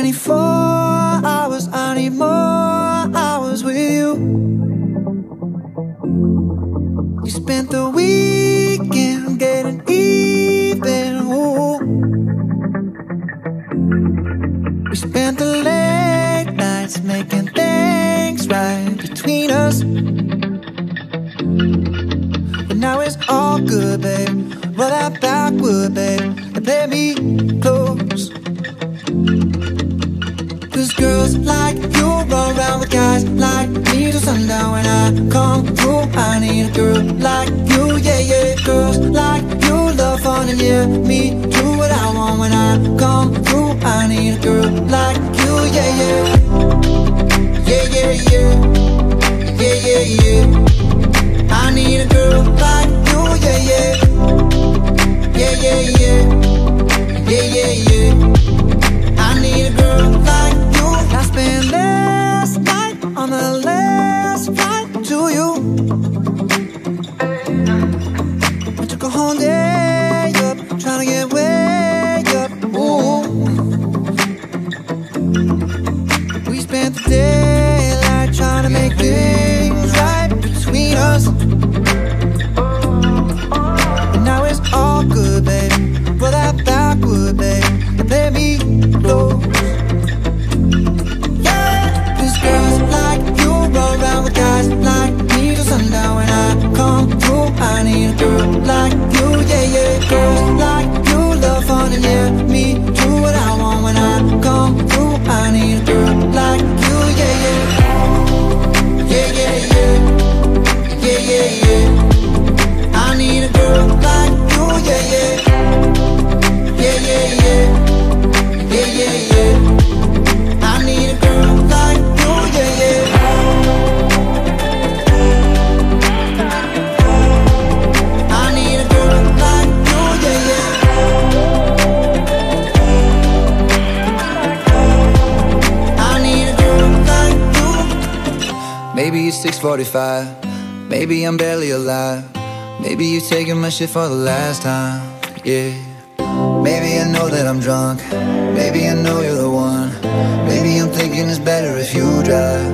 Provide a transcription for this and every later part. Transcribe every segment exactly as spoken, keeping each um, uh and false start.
twenty-four hours, I need more hours with you. You spent the weekend getting even, ooh. We spent the late nights making things right between us. But now it's all good, babe. Roll that backward, babe, and play me close. Cause girls like you run around with guys like me till sundown. When I come through, I need a girl like you, yeah, yeah. Girls like you love fun and yeah, me do what I want. When I come through, I need a girl like you, yeah, yeah. Yeah, yeah, yeah. Yeah, yeah, yeah. I need a girl like you, yeah, yeah. Yeah, yeah, yeah. Yeah, yeah, yeah. I need a girl like you. I spent last night on the last flight to you. I took a whole day up, trying to get way up, ooh. We spent the daylight trying to make things right between us. And now it's all good, baby. Roll that backward, babe, and play me close. Yeah, cause girls like you run around with guys like me till sundown. When I come through, I need a girl like you, yeah, yeah. Girls like you love fun and yeah, me do what I want. When I come through, I need a girl like you, yeah, yeah. Yeah, yeah, yeah. Yeah, yeah, yeah. I need a girl like you, yeah, yeah. Yeah, yeah, yeah. Yeah, yeah, yeah. I need a girl like you, yeah, yeah. I need a girl like you, yeah, yeah. I need a girl like you. Maybe it's six forty-five. Maybe I'm barely alive. Maybe you're taking my shit for the last time, yeah. Maybe I know that I'm drunk. Maybe I know you're the one. Maybe I'm thinking it's better if you drive.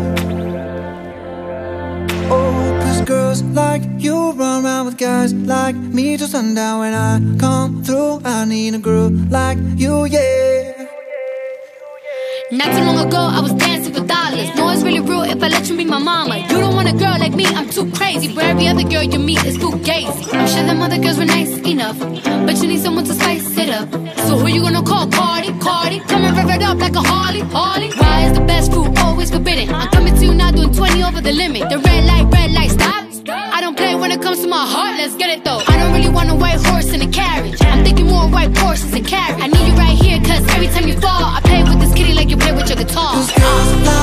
Oh, cause girls like you run around with guys like me till sundown. When I come through, I need a girl like you, yeah. Not too long ago, I was dancing for dollars. No, it's really real if I let you be my mama. You don't want a girl like me, I'm too crazy. But every other girl you meet is too gazy. I'm sure them other girls were nice enough, but you need someone to spice it up. So who you gonna call? Cardi, Cardi. Come and rev it up like a Harley, Harley. Why is the best fruit always forbidden? I'm coming to you now doing twenty over the limit. The red light, red light, stop. I don't play when it comes to my heart, let's get it though. I don't really want a white horse in a carriage. I'm thinking more white horses and carriage. I need you right here, cause every time you fall, I play with this kitty like you play with your guitar. Cause girls like